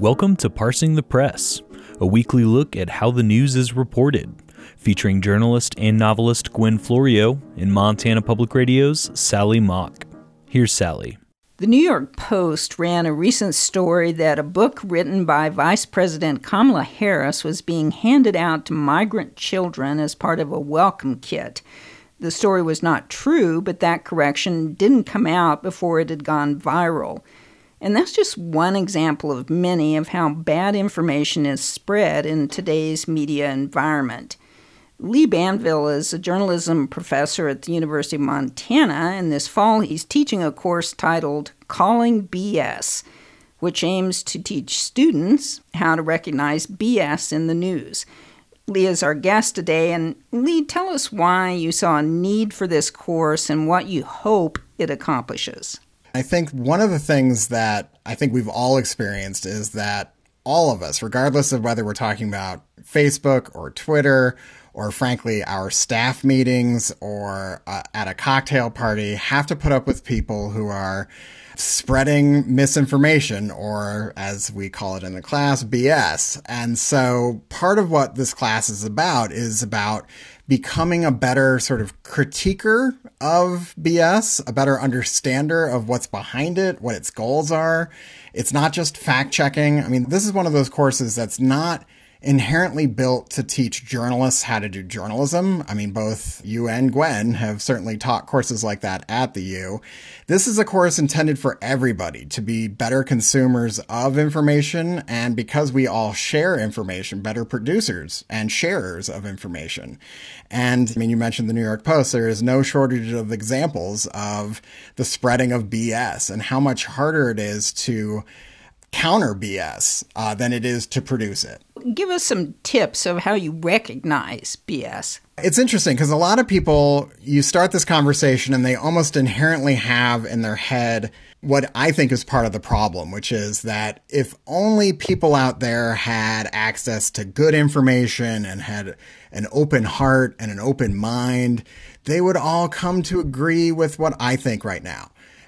Welcome to Parsing the Press, a weekly look at how the news is reported, featuring journalist and novelist Gwen Florio and Montana Public Radio's Sally Mock. Here's Sally. The New York Post ran a recent story that a book written by Vice President Kamala Harris was being handed out to migrant children as part of a welcome kit. The story was not true, but that correction didn't come out before it had gone viral. And that's just one example of many of how bad information is spread in today's media environment. Lee Banville is a journalism professor at the University of Montana, and this fall he's teaching a course titled Calling BS, which aims to teach students how to recognize BS in the news. Lee is our guest today, and Lee, tell us why you saw a need for this course and what you hope it accomplishes. I think one of the things that I think we've all experienced is that all of us, regardless of whether we're talking about Facebook or Twitter, or frankly, our staff meetings or at a cocktail party, have to put up with people who are spreading misinformation, or as we call it in the class, BS. And so part of what this class is about becoming a better sort of critiquer of BS, a better understander of what's behind it, what its goals are. It's not just fact checking. I mean, this is one of those courses that's not inherently built to teach journalists how to do journalism. I mean, both you and Gwen have certainly taught courses like that at the U. This is a course intended for everybody to be better consumers of information, and because we all share information, better producers and sharers of information. And I mean, you mentioned the New York Post. There is no shortage of examples of the spreading of BS and how much harder it is to counter BS than it is to produce it. Give us some tips of how you recognize BS. It's interesting because a lot of people, you start this conversation and they almost inherently have in their head what I think is part of the problem, which is that if only people out there had access to good information and had an open heart and an open mind, they would all come to agree with what I think right now.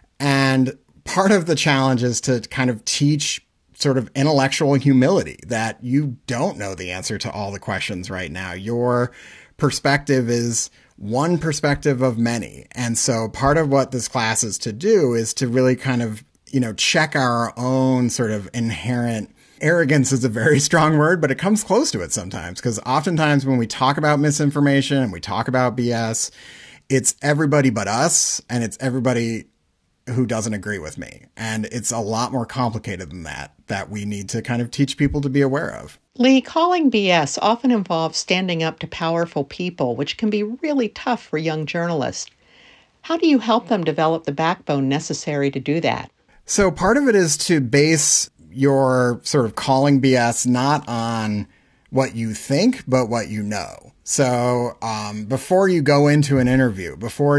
And part of the challenge is to kind of teach sort of intellectual humility, that you don't know the answer to all the questions right now. Your perspective is one perspective of many. And so part of what this class is to do is to really kind of, check our own sort of inherent arrogance is a very strong word, but it comes close to it sometimes, because oftentimes when we talk about misinformation and we talk about BS, it's everybody but us, and it's everybody who doesn't agree with me. And it's a lot more complicated than that we need to kind of teach people to be aware of. Lee, calling BS often involves standing up to powerful people, which can be really tough for young journalists. How do you help them develop the backbone necessary to do that? So part of it is to base your sort of calling BS not on what you think, but what you know. So before you go into an interview,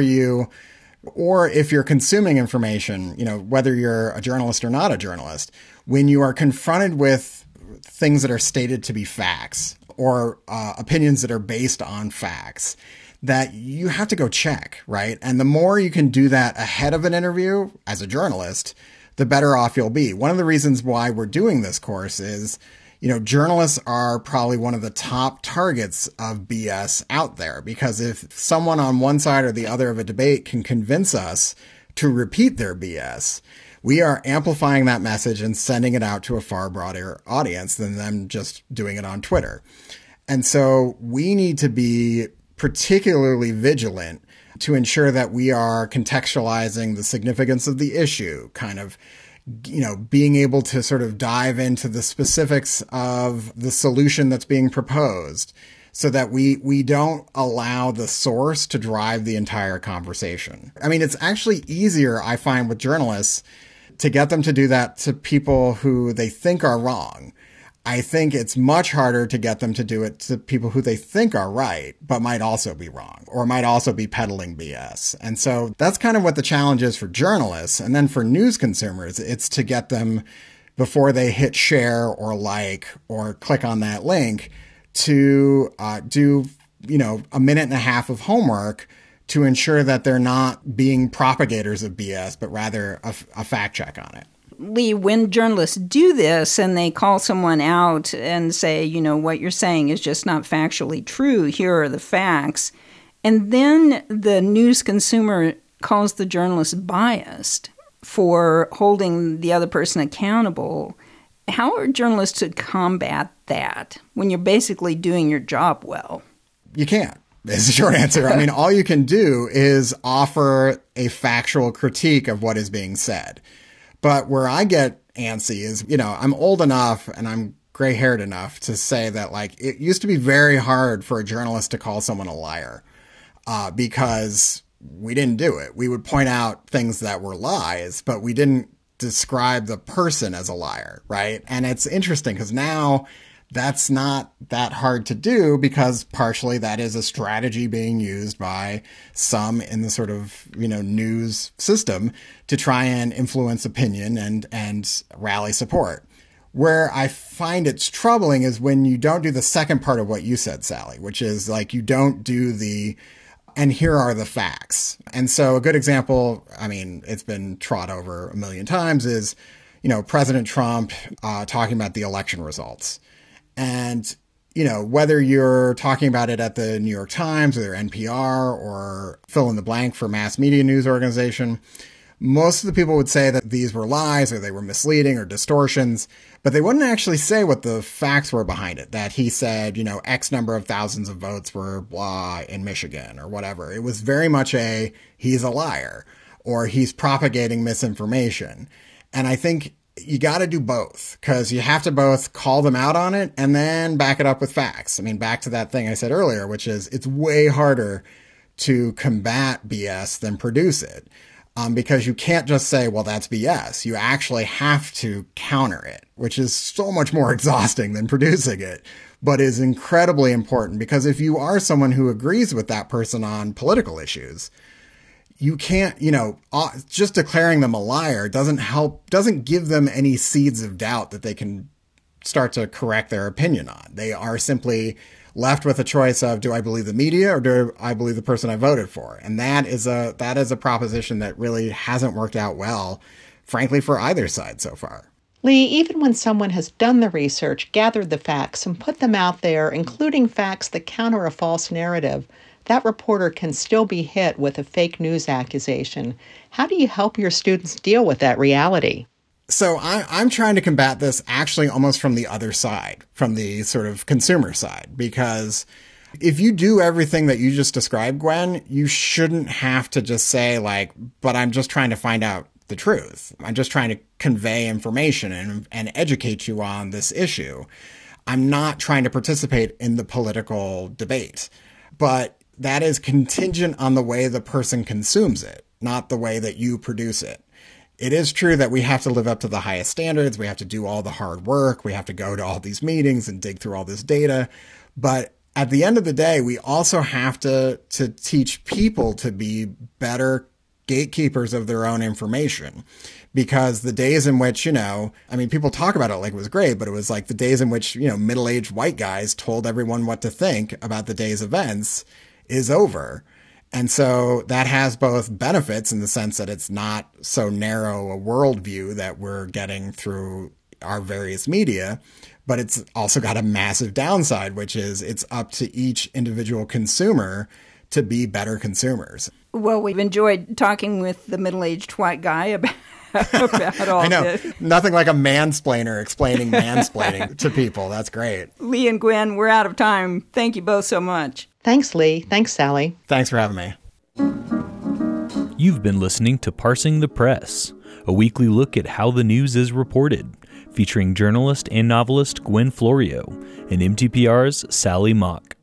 or if you're consuming information, whether you're a journalist or not a journalist, when you are confronted with things that are stated to be facts or opinions that are based on facts, that you have to go check, right? And the more you can do that ahead of an interview as a journalist, the better off you'll be. One of the reasons why we're doing this course is, journalists are probably one of the top targets of BS out there, because if someone on one side or the other of a debate can convince us to repeat their BS, we are amplifying that message and sending it out to a far broader audience than them just doing it on Twitter. And so we need to be particularly vigilant to ensure that we are contextualizing the significance of the issue, kind of being able to sort of dive into the specifics of the solution that's being proposed, so that we don't allow the source to drive the entire conversation. I mean, it's actually easier, I find, with journalists to get them to do that to people who they think are wrong. I think it's much harder to get them to do it to people who they think are right, but might also be wrong, or might also be peddling BS. And so that's kind of what the challenge is for journalists. And then for news consumers, it's to get them, before they hit share or like or click on that link, to do, a minute and a half of homework to ensure that they're not being propagators of BS, but rather a fact check on it. Lee, when journalists do this and they call someone out and say, what you're saying is just not factually true, here are the facts, and then the news consumer calls the journalist biased for holding the other person accountable, how are journalists to combat that when you're basically doing your job well? You can't. Is the short answer. I mean, all you can do is offer a factual critique of what is being said. But where I get antsy is, I'm old enough and I'm gray-haired enough to say that, it used to be very hard for a journalist to call someone a liar because we didn't do it. We would point out things that were lies, but we didn't describe the person as a liar, right? And it's interesting because now that's not that hard to do because partially that is a strategy being used by some in the sort of, news system to try and influence opinion and rally support. Where I find it's troubling is when you don't do the second part of what you said, Sally, which is you don't do and here are the facts. And so a good example, it's been trot over a million times, is, President Trump talking about the election results. And, whether you're talking about it at the New York Times or NPR or fill in the blank for mass media news organization, most of the people would say that these were lies or they were misleading or distortions, but they wouldn't actually say what the facts were behind it, that he said, X number of thousands of votes were blah in Michigan or whatever. It was very much he's a liar or he's propagating misinformation. And I think you got to do both because you have to both call them out on it and then back it up with facts. Back to that thing I said earlier, which is it's way harder to combat BS than produce it. Because you can't just say, well, that's BS. You actually have to counter it, which is so much more exhausting than producing it, but is incredibly important because if you are someone who agrees with that person on political issues, you can't, just declaring them a liar doesn't give them any seeds of doubt that they can start to correct their opinion on. They are simply left with a choice of, do I believe the media or do I believe the person I voted for? And that is a proposition that really hasn't worked out well, frankly, for either side so far. Lee, even when someone has done the research, gathered the facts, and put them out there, including facts that counter a false narrative, that reporter can still be hit with a fake news accusation. How do you help your students deal with that reality? So I'm trying to combat this actually almost from the other side, from the sort of consumer side, because if you do everything that you just described, Gwen, you shouldn't have to just say but I'm just trying to find out the truth. I'm just trying to convey information and educate you on this issue. I'm not trying to participate in the political debate, but that is contingent on the way the person consumes it, not the way that you produce it. It is true that we have to live up to the highest standards. We have to do all the hard work. We have to go to all these meetings and dig through all this data. But at the end of the day, we also have to teach people to be better gatekeepers of their own information. Because the days in which, people talk about it like it was great, but it was like the days in which, middle-aged white guys told everyone what to think about the day's events is over. And so that has both benefits in the sense that it's not so narrow a worldview that we're getting through our various media, but it's also got a massive downside, which is it's up to each individual consumer to be better consumers. Well, we've enjoyed talking with the middle-aged white guy about all I know. this. Nothing like a mansplainer explaining mansplaining to people. That's great. Lee and Gwen, we're out of time. Thank you both so much. Thanks, Lee. Thanks, Sally. Thanks for having me. You've been listening to Parsing the Press, a weekly look at how the news is reported, featuring journalist and novelist Gwen Florio and MTPR's Sally Mock.